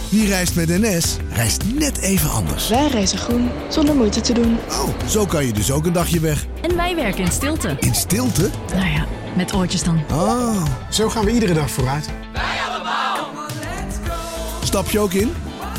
Wie reist met NS, reist net even anders. Wij reizen groen, zonder moeite te doen. Oh, zo kan je dus ook een dagje weg. En wij werken in stilte. In stilte? Nou ja, met oortjes dan. Oh. Zo gaan we iedere dag vooruit. Wij allemaal. Stap je ook in?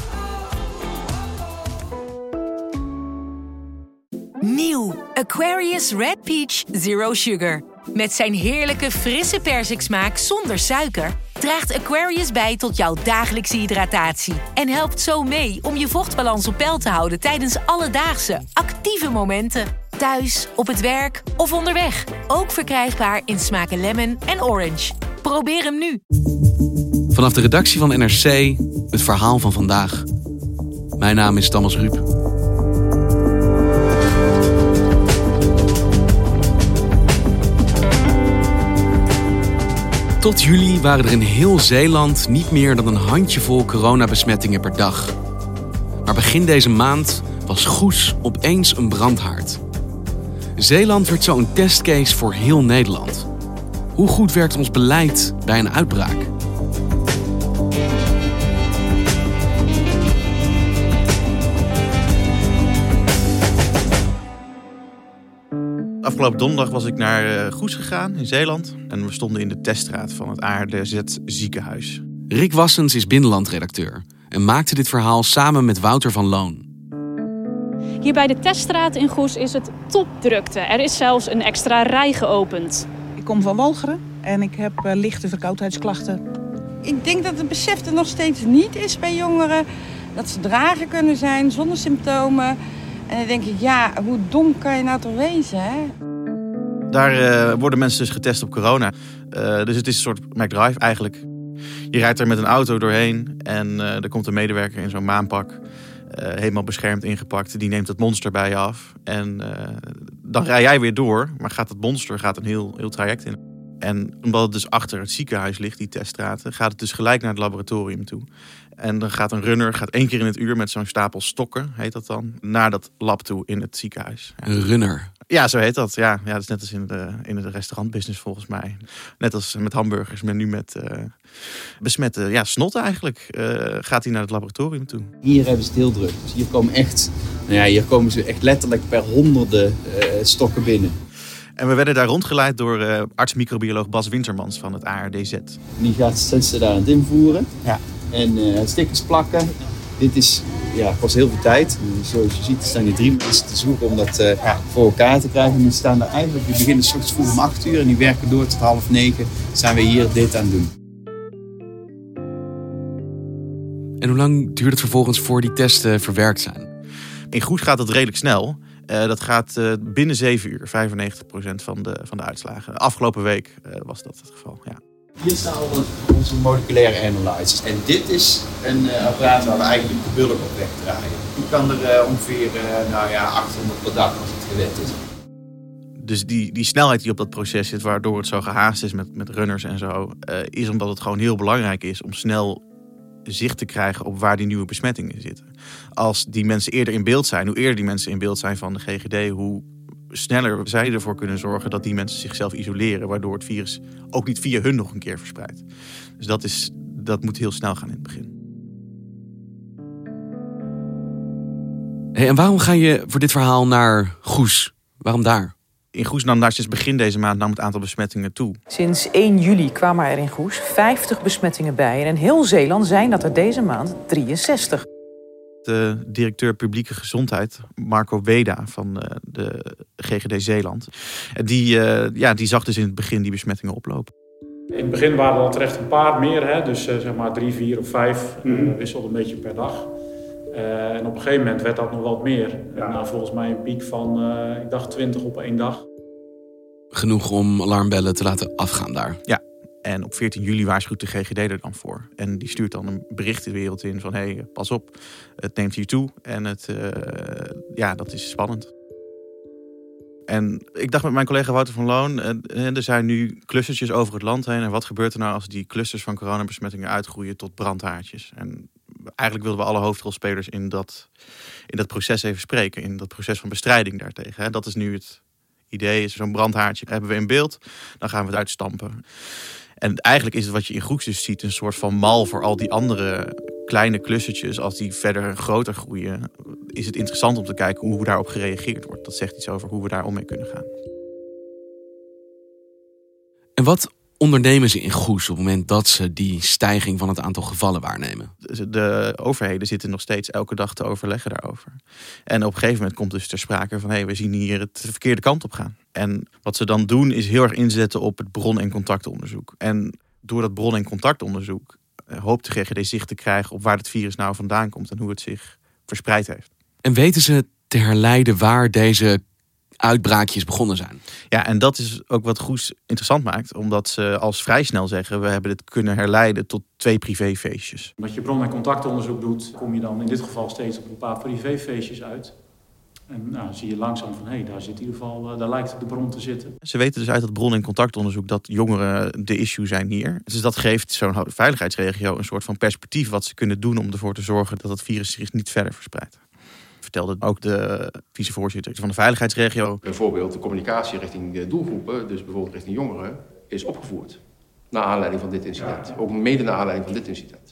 Nieuw Aquarius Red Peach Zero Sugar. Met zijn heerlijke frisse persiksmaak zonder suiker draagt Aquarius bij tot jouw dagelijkse hydratatie. En helpt zo mee om je vochtbalans op peil te houden tijdens alledaagse, actieve momenten. Thuis, op het werk of onderweg. Ook verkrijgbaar in smaken lemon en orange. Probeer hem nu. Vanaf de redactie van NRC, het verhaal van vandaag. Mijn naam is Thomas Ruip. Tot juli waren er in heel Zeeland niet meer dan een handjevol coronabesmettingen per dag. Maar begin deze maand was Goes opeens een brandhaard. Zeeland werd zo een testcase voor heel Nederland. Hoe goed werkt ons beleid bij een uitbraak? Afgelopen donderdag was ik naar Goes gegaan in Zeeland. En we stonden in de teststraat van het ARDZ ziekenhuis. Rick Wassens is binnenlandredacteur en maakte dit verhaal samen met Wouter van Loon. Hier bij de teststraat in Goes is het topdrukte. Er is zelfs een extra rij geopend. Ik kom van Walcheren en ik heb lichte verkoudheidsklachten. Ik denk dat het besef er nog steeds niet is bij jongeren. Dat ze dragen kunnen zijn zonder symptomen. En dan denk ik, ja, hoe dom kan je nou toch wezen, hè? Daar worden mensen dus getest op corona. Dus het is een soort McDrive eigenlijk. Je rijdt er met een auto doorheen en er komt een medewerker in zo'n maanpak. Helemaal beschermd ingepakt. Die neemt het monster bij je af. En dan rij jij weer door. Maar het monster gaat een heel traject in. En omdat het dus achter het ziekenhuis ligt, die teststraten, gaat het dus gelijk naar het laboratorium toe. En dan gaat een runner 1 keer in het uur met zo'n stapel stokken, heet dat dan, naar dat lab toe in het ziekenhuis. Ja. Een runner? Ja, zo heet dat. Ja, dat is net als in de restaurantbusiness volgens mij. Net als met hamburgers, maar nu met besmette snot eigenlijk. Gaat hij naar het laboratorium toe. Hier hebben ze het heel druk. Dus hier komen ze echt letterlijk per honderden stokken binnen. En we werden daar rondgeleid door arts-microbioloog Bas Wintermans van het ARDZ. Die zijn ze daar aan het invoeren. Ja. En stickers plakken. Dit kost heel veel tijd. Zoals je ziet staan hier 3 mensen te zoeken om dat voor elkaar te krijgen. En die staan daar eigenlijk, die beginnen 's ochtends vroeg om 8 uur en die werken door tot 8:30. Zijn we hier dit aan het doen. En hoe lang duurt het vervolgens voor die testen verwerkt zijn? In Goes gaat het redelijk snel. Dat gaat binnen 7 uur, 95% van de uitslagen. Afgelopen week was dat het geval, ja. Hier staan onze moleculaire analyzers. En dit is een apparaat waar we eigenlijk de bulk op wegdraaien. Die kan er ongeveer 800 per dag als het gewend is. Dus die snelheid die op dat proces zit, waardoor het zo gehaast is met runners en zo, is omdat het gewoon heel belangrijk is om snel zicht te krijgen op waar die nieuwe besmettingen zitten. Als die mensen eerder in beeld zijn, hoe eerder die mensen in beeld zijn van de GGD, hoe sneller zij ervoor kunnen zorgen dat die mensen zichzelf isoleren, waardoor het virus ook niet via hun nog een keer verspreidt. Dus dat moet heel snel gaan in het begin. Hey, en waarom ga je voor dit verhaal naar Goes? Waarom daar? In Goes nam daar sinds begin deze maand het aantal besmettingen toe. Sinds 1 juli kwamen er in Goes 50 besmettingen bij. En in heel Zeeland zijn dat er deze maand 63. De directeur publieke gezondheid, Marco Weda van de GGD Zeeland. Die zag dus in het begin die besmettingen oplopen. In het begin waren er terecht een paar meer, hè? Dus zeg maar 3, 4 of 5 wisselde een beetje per dag. En op een gegeven moment werd dat nog wat meer. Ja. En volgens mij een piek van, ik dacht 20 op 1 dag. Genoeg om alarmbellen te laten afgaan daar. Ja, en op 14 juli waarschuwt de GGD er dan voor. En die stuurt dan een bericht de wereld in van, hey, pas op, het neemt hier toe. En dat is spannend. En ik dacht met mijn collega Wouter van Loon, er zijn nu clustertjes over het land heen. En wat gebeurt er nou als die clusters van coronabesmettingen uitgroeien tot brandhaartjes? En eigenlijk wilden we alle hoofdrolspelers in dat proces even spreken. In dat proces van bestrijding daartegen. Dat is nu het idee. Is zo'n brandhaartje hebben we in beeld, dan gaan we het uitstampen. En eigenlijk is het wat je in Goes dus ziet een soort van mal voor al die andere kleine klussertjes, als die verder groter groeien, is het interessant om te kijken hoe daarop gereageerd wordt. Dat zegt iets over hoe we daar om mee kunnen gaan. En wat ondernemen ze in Goes op het moment dat ze die stijging van het aantal gevallen waarnemen? De overheden zitten nog steeds elke dag te overleggen daarover. En op een gegeven moment komt dus ter sprake van, we zien hier het de verkeerde kant op gaan. En wat ze dan doen is heel erg inzetten op het bron- en contactonderzoek. En door dat bron- en contactonderzoek hoopt de GGD zicht te krijgen op waar het virus nou vandaan komt en hoe het zich verspreid heeft. En weten ze te herleiden waar deze uitbraakjes begonnen zijn? Ja, en dat is ook wat Goes interessant maakt. Omdat ze als vrij snel zeggen, we hebben dit kunnen herleiden tot 2 privéfeestjes. Omdat je bron- en contactonderzoek doet, kom je dan in dit geval steeds op een paar privéfeestjes uit. En nou, zie je langzaam van, daar zit in ieder geval, daar lijkt de bron te zitten. Ze weten dus uit het bron- en contactonderzoek dat jongeren de issue zijn hier. Dus dat geeft zo'n veiligheidsregio een soort van perspectief wat ze kunnen doen om ervoor te zorgen dat het virus zich niet verder verspreidt. Vertelde ook de vicevoorzitter van de veiligheidsregio. Bijvoorbeeld de communicatie richting de doelgroepen, dus bijvoorbeeld richting jongeren, is opgevoerd. Naar aanleiding van dit incident. Ook mede naar aanleiding van dit incident.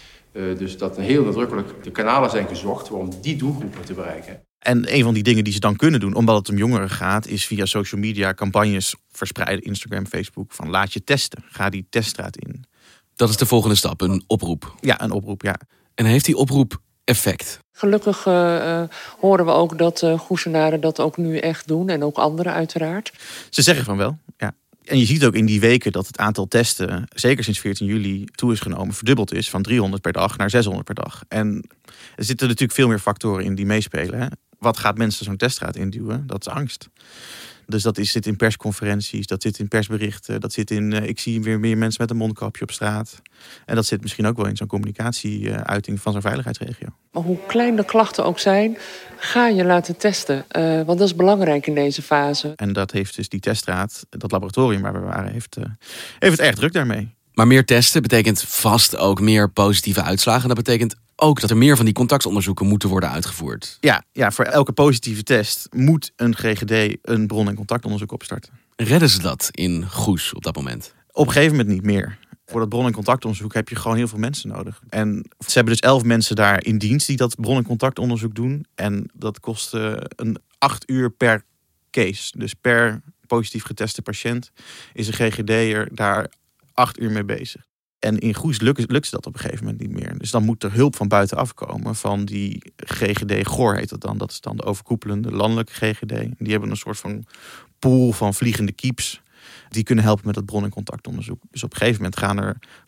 Dus dat heel nadrukkelijk de kanalen zijn gezocht om die doelgroepen te bereiken. En een van die dingen die ze dan kunnen doen, omdat het om jongeren gaat, is via social media campagnes verspreiden, Instagram, Facebook, van laat je testen. Ga die teststraat in. Dat is de volgende stap, een oproep. Ja, een oproep, ja. En heeft die oproep effect? Gelukkig horen we ook dat Goesenaren dat ook nu echt doen. En ook anderen uiteraard. Ze zeggen van wel, ja. En je ziet ook in die weken dat het aantal testen, zeker sinds 14 juli, toe is genomen, verdubbeld is van 300 per dag naar 600 per dag. En er zitten natuurlijk veel meer factoren in die meespelen. Hè? Wat gaat mensen zo'n teststraat induwen? Dat is angst. Dus dat zit in persconferenties, dat zit in persberichten, dat zit in ik zie weer meer mensen met een mondkapje op straat. En dat zit misschien ook wel in zo'n communicatieuiting van zo'n veiligheidsregio. Maar hoe klein de klachten ook zijn, ga je laten testen. Want dat is belangrijk in deze fase. En dat heeft dus die teststraat, dat laboratorium waar we waren, heeft het erg druk daarmee. Maar meer testen betekent vast ook meer positieve uitslagen. Dat betekent ook dat er meer van die contactonderzoeken moeten worden uitgevoerd. Ja, voor elke positieve test moet een GGD een bron- en contactonderzoek opstarten. Redden ze dat in Goes op dat moment? Op een gegeven moment niet meer. Voor dat bron- en contactonderzoek heb je gewoon heel veel mensen nodig. En ze hebben dus 11 mensen daar in dienst die dat bron- en contactonderzoek doen. En dat kost een 8 uur per case. Dus per positief geteste patiënt is een GGD'er daar 8 uur mee bezig. En in Goes lukt dat op een gegeven moment niet meer. Dus dan moet er hulp van buitenaf komen. Van die GGD GOR heet dat dan. Dat is dan de overkoepelende landelijke GGD. Die hebben een soort van pool van vliegende keeps. Die kunnen helpen met het bron- en contactonderzoek. Dus op een gegeven moment gaan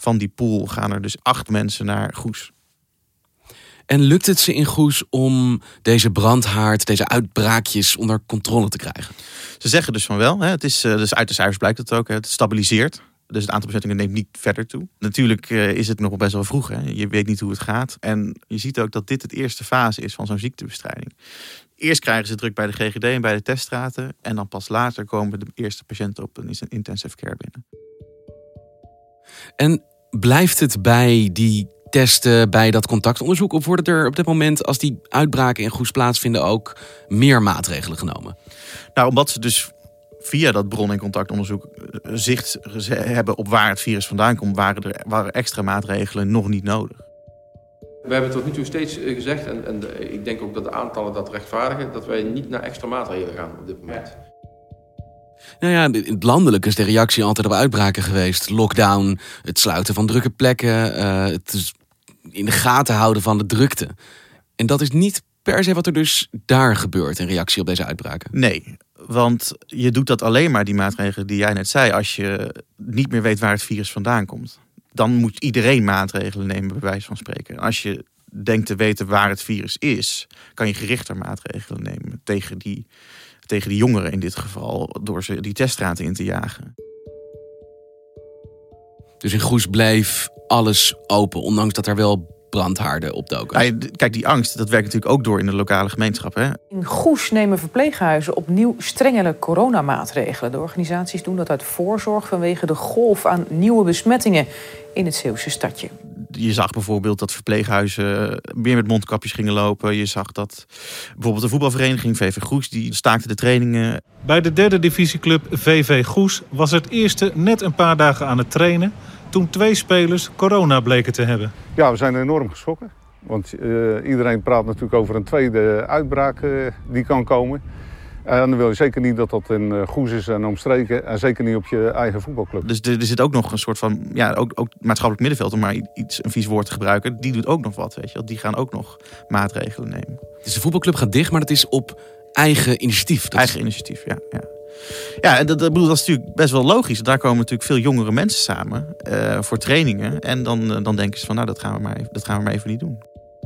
er dus 8 mensen naar Goes. En lukt het ze in Goes om deze brandhaard, deze uitbraakjes onder controle te krijgen? Ze zeggen dus van wel. Hè. Het is, dus uit de cijfers blijkt het ook. Hè. Het stabiliseert. Dus het aantal besmettingen neemt niet verder toe. Natuurlijk is het nog best wel vroeg. Hè? Je weet niet hoe het gaat. En je ziet ook dat dit het eerste fase is van zo'n ziektebestrijding. Eerst krijgen ze druk bij de GGD en bij de teststraten. En dan pas later komen de eerste patiënten op een intensive care binnen. En blijft het bij die testen, bij dat contactonderzoek? Of worden er op dit moment, als die uitbraken in Goes plaatsvinden, ook meer maatregelen genomen? Nou, omdat ze dus via dat bron- en contactonderzoek zicht hebben op waar het virus vandaan komt, waren extra maatregelen nog niet nodig. We hebben tot nu toe steeds gezegd, en ik denk ook dat de aantallen dat rechtvaardigen, dat wij niet naar extra maatregelen gaan op dit moment. Nou ja, in het landelijk is de reactie altijd op uitbraken geweest. Lockdown, het sluiten van drukke plekken, het in de gaten houden van de drukte. En dat is niet per se wat er dus daar gebeurt in reactie op deze uitbraken. Nee, want je doet dat alleen maar, die maatregelen die jij net zei, als je niet meer weet waar het virus vandaan komt. Dan moet iedereen maatregelen nemen, bij wijze van spreken. Als je denkt te weten waar het virus is, kan je gerichter maatregelen nemen tegen die jongeren in dit geval, door ze die teststraten in te jagen. Dus in Goes bleef alles open, ondanks dat er wel brandhaarden opdoken. Ja, kijk, die angst, dat werkt natuurlijk ook door in de lokale gemeenschap. Hè? In Goes nemen verpleeghuizen opnieuw strengere coronamaatregelen. De organisaties doen dat uit voorzorg vanwege de golf aan nieuwe besmettingen in het Zeeuwse stadje. Je zag bijvoorbeeld dat verpleeghuizen meer met mondkapjes gingen lopen. Je zag dat bijvoorbeeld de voetbalvereniging VV Goes, die staakte de trainingen. Bij de 3e divisieclub VV Goes was het eerste net een paar dagen aan het trainen toen 2 spelers corona bleken te hebben. Ja, we zijn enorm geschrokken. Want iedereen praat natuurlijk over een tweede uitbraak die kan komen. En dan wil je zeker niet dat dat in Goes is en omstreken. En zeker niet op je eigen voetbalclub. Dus er zit ook nog een soort van, ook maatschappelijk middenveld, om maar een vies woord te gebruiken. Die doet ook nog wat, weet je wel. Die gaan ook nog maatregelen nemen. Dus de voetbalclub gaat dicht, maar dat is op eigen initiatief. Initiatief, ja. Ja, en dat is natuurlijk best wel logisch. Daar komen natuurlijk veel jongere mensen samen voor trainingen. En dan denken ze van, dat gaan we maar even niet doen.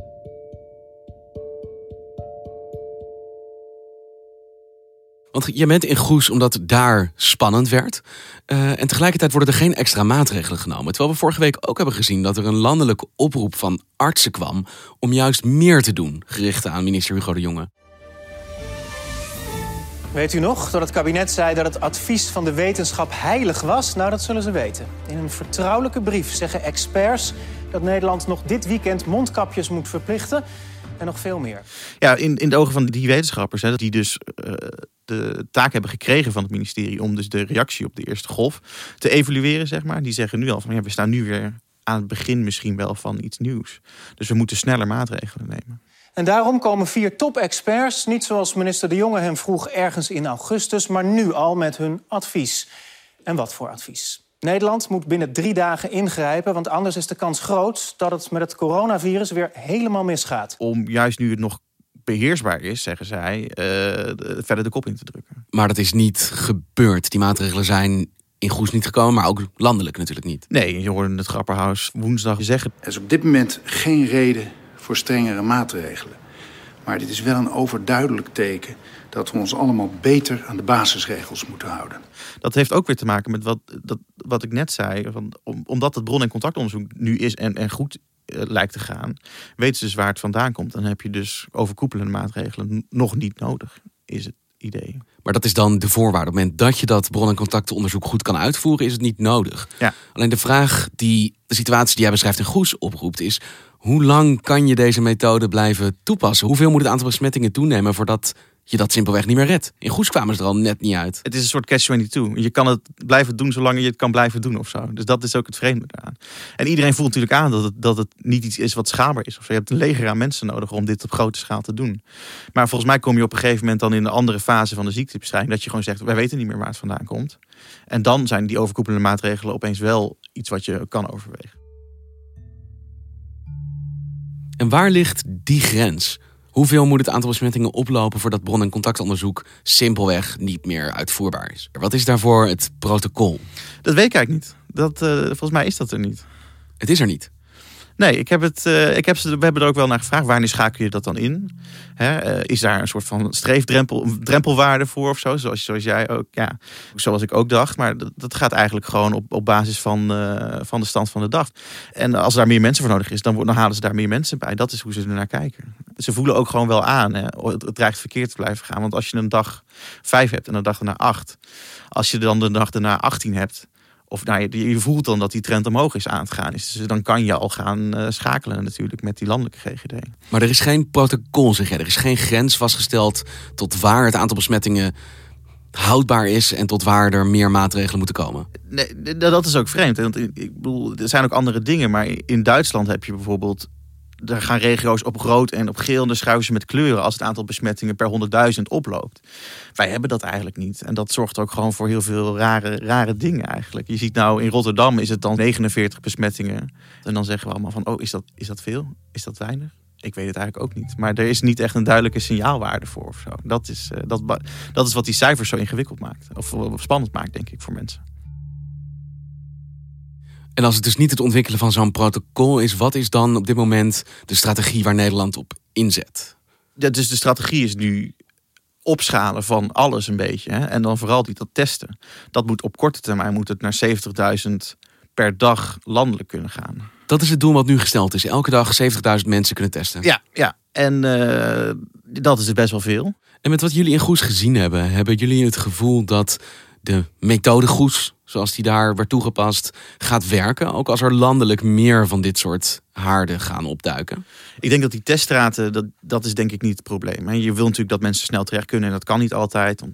Want je bent in Goes omdat het daar spannend werd. En tegelijkertijd worden er geen extra maatregelen genomen. Terwijl we vorige week ook hebben gezien dat er een landelijke oproep van artsen kwam om juist meer te doen, gericht aan minister Hugo de Jonge. Weet u nog dat het kabinet zei dat het advies van de wetenschap heilig was? Nou, dat zullen ze weten. In een vertrouwelijke brief zeggen experts dat Nederland nog dit weekend mondkapjes moet verplichten. En nog veel meer. Ja, in de ogen van die wetenschappers, die dus de taak hebben gekregen van het ministerie om dus de reactie op de eerste golf te evalueren, zeg maar. Die zeggen nu al van, we staan nu weer aan het begin misschien wel van iets nieuws. Dus we moeten sneller maatregelen nemen. En daarom komen 4 top-experts, niet zoals minister De Jonge hem vroeg ergens in augustus, maar nu al met hun advies. En wat voor advies? Nederland moet binnen 3 dagen ingrijpen, want anders is de kans groot dat het met het coronavirus weer helemaal misgaat. Om juist nu het nog beheersbaar is, zeggen zij, verder de kop in te drukken. Maar dat is niet gebeurd. Die maatregelen zijn in Goes niet gekomen, maar ook landelijk natuurlijk niet. Nee, je hoorde het Grapperhaus woensdag zeggen. Er is op dit moment geen reden voor strengere maatregelen. Maar dit is wel een overduidelijk teken dat we ons allemaal beter aan de basisregels moeten houden. Dat heeft ook weer te maken met wat ik net zei. Omdat het bron- en contactonderzoek nu is en goed lijkt te gaan, weten ze dus waar het vandaan komt. Dan heb je dus overkoepelende maatregelen nog niet nodig, is het idee. Maar dat is dan de voorwaarde. Op het moment dat je dat bron- en contactonderzoek goed kan uitvoeren, is het niet nodig. Ja. Alleen de vraag die de situatie die jij beschrijft in Goes oproept is, hoe lang kan je deze methode blijven toepassen? Hoeveel moet het aantal besmettingen toenemen voordat je dat simpelweg niet meer redt? In Goes kwamen ze er al net niet uit. Het is een soort catch-22. Je kan het blijven doen zolang je het kan blijven doen of zo. Dus dat is ook het vreemde daaraan. En iedereen voelt natuurlijk aan dat het niet iets is wat schaalbaar is. Of zo. Je hebt een leger aan mensen nodig om dit op grote schaal te doen. Maar volgens mij kom je op een gegeven moment dan in een andere fase van de ziektebestrijding, dat je gewoon zegt, wij weten niet meer waar het vandaan komt. En dan zijn die overkoepelende maatregelen opeens wel iets wat je kan overwegen. En waar ligt die grens? Hoeveel moet het aantal besmettingen oplopen voordat bron- en contactonderzoek simpelweg niet meer uitvoerbaar is? Wat is daarvoor het protocol? Dat weet ik eigenlijk niet. Volgens mij is dat er niet. Het is er niet? Nee, we hebben er ook wel naar gevraagd. Wanneer schakel je dat dan in? Is daar een soort van drempelwaarde voor of zo? Zoals jij ook, ja. Zoals ik ook dacht. Maar dat gaat eigenlijk gewoon op basis van de stand van de dag. En als daar meer mensen voor nodig is, dan halen ze daar meer mensen bij. Dat is hoe ze er naar kijken. Ze voelen ook gewoon wel aan. Het dreigt verkeerd te blijven gaan. Want als je een dag 5 hebt en een dag daarna 8. Als je dan de dag daarna 18 hebt. Of je voelt dan dat die trend omhoog is aan het gaan. Dus dan kan je al gaan schakelen natuurlijk met die landelijke GGD. Maar er is geen protocol, zeg jij. Er is geen grens vastgesteld tot waar het aantal besmettingen houdbaar is en tot waar er meer maatregelen moeten komen. Nee, dat is ook vreemd. Want ik bedoel, er zijn ook andere dingen. Maar in Duitsland heb je bijvoorbeeld, daar gaan regio's op rood en op geel en dan schuiven ze met kleuren als het aantal besmettingen per 100.000 oploopt. Wij hebben dat eigenlijk niet. En dat zorgt ook gewoon voor heel veel rare dingen eigenlijk. Je ziet nou in Rotterdam is het dan 49 besmettingen. En dan zeggen we allemaal van, is dat veel? Is dat weinig? Ik weet het eigenlijk ook niet. Maar er is niet echt een duidelijke signaalwaarde voor of zo. Dat is wat die cijfers zo ingewikkeld maakt. Of spannend maakt, denk ik, voor mensen. En als het dus niet het ontwikkelen van zo'n protocol is, wat is dan op dit moment de strategie waar Nederland op inzet? Ja, dus de strategie is nu opschalen van alles een beetje. Hè? En dan vooral dat testen. Dat moet op korte termijn moet het naar 70.000 per dag landelijk kunnen gaan. Dat is het doel wat nu gesteld is. Elke dag 70.000 mensen kunnen testen. Ja. En dat is best wel veel. En met wat jullie in Goes gezien hebben jullie het gevoel dat de methode Goes, zoals die daar werd toegepast, gaat werken? Ook als er landelijk meer van dit soort haarden gaan opduiken? Ik denk dat die teststraten, dat is denk ik niet het probleem. Je wil natuurlijk dat mensen snel terecht kunnen en dat kan niet altijd.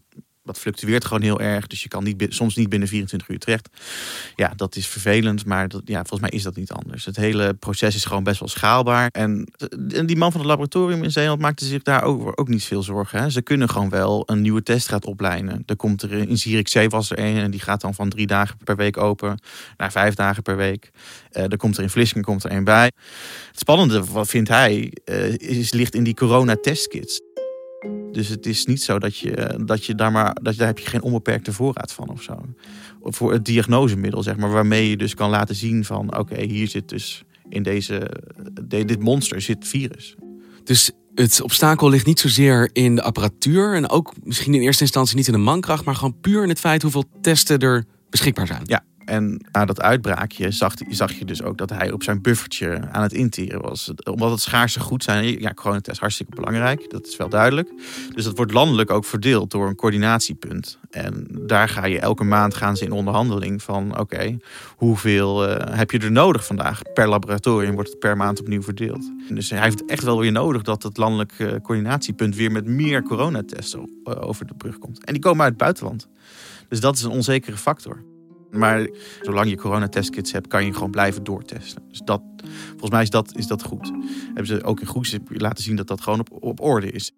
dat fluctueert gewoon heel erg. Dus je kan soms niet binnen 24 uur terecht. Ja, dat is vervelend, maar volgens mij is dat niet anders. Het hele proces is gewoon best wel schaalbaar. En die man van het laboratorium in Zeeland maakte zich daarover ook niet veel zorgen. Hè. Ze kunnen gewoon wel een nieuwe teststraat oplijnen. Er komt er in Zierikzee was er een en die gaat dan van 3 dagen per week open naar 5 dagen per week. Er komt er in Vlissingen een bij. Het spannende, wat vindt hij, ligt in die corona-testkits. Dus het is niet zo dat daar heb je geen onbeperkte voorraad van of zo. Voor het diagnosemiddel, zeg maar, waarmee je dus kan laten zien van oké, hier zit dus in dit monster zit virus. Dus het obstakel ligt niet zozeer in de apparatuur en ook misschien in eerste instantie niet in de mankracht, maar gewoon puur in het feit hoeveel testen er beschikbaar zijn. Ja. En na dat uitbraakje zag je dus ook dat hij op zijn buffertje aan het interen was. Omdat het schaarse goed zijn. Ja, coronatest hartstikke belangrijk. Dat is wel duidelijk. Dus dat wordt landelijk ook verdeeld door een coördinatiepunt. En daar elke maand gaan ze in onderhandeling van oké, hoeveel heb je er nodig vandaag? Per laboratorium wordt het per maand opnieuw verdeeld. Dus hij heeft echt wel weer nodig dat het landelijk coördinatiepunt weer met meer coronatesten over de brug komt. En die komen uit het buitenland. Dus dat is een onzekere factor. Maar zolang je coronatestkits hebt, kan je gewoon blijven doortesten. Dus volgens mij is dat goed. Hebben ze ook in Goes laten zien dat dat gewoon op orde is.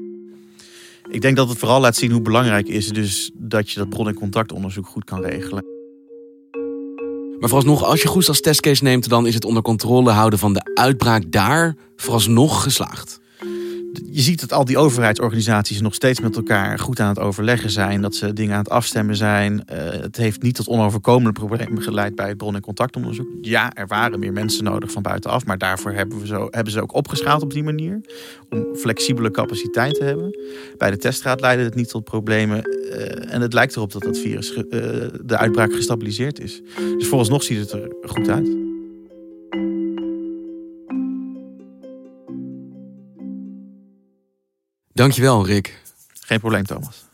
Ik denk dat het vooral laat zien hoe belangrijk is dus dat je dat bron- en contactonderzoek goed kan regelen. Maar vooralsnog, als je Goes als testcase neemt, dan is het onder controle houden van de uitbraak daar vooralsnog geslaagd. Je ziet dat al die overheidsorganisaties nog steeds met elkaar goed aan het overleggen zijn. Dat ze dingen aan het afstemmen zijn. Het heeft niet tot onoverkomelijke problemen geleid bij het bron- en contactonderzoek. Ja, er waren meer mensen nodig van buitenaf. Maar daarvoor hebben ze ook opgeschaald op die manier. Om flexibele capaciteit te hebben. Bij de teststraat leidde het niet tot problemen. En het lijkt erop dat het virus, de uitbraak gestabiliseerd is. Dus vooralsnog ziet het er goed uit. Dankjewel, Rick. Geen probleem, Thomas.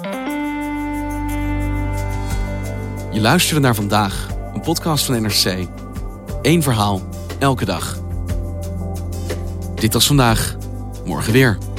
Je luisterde naar Vandaag, een podcast van NRC. 1 verhaal, elke dag. Dit was Vandaag, morgen weer.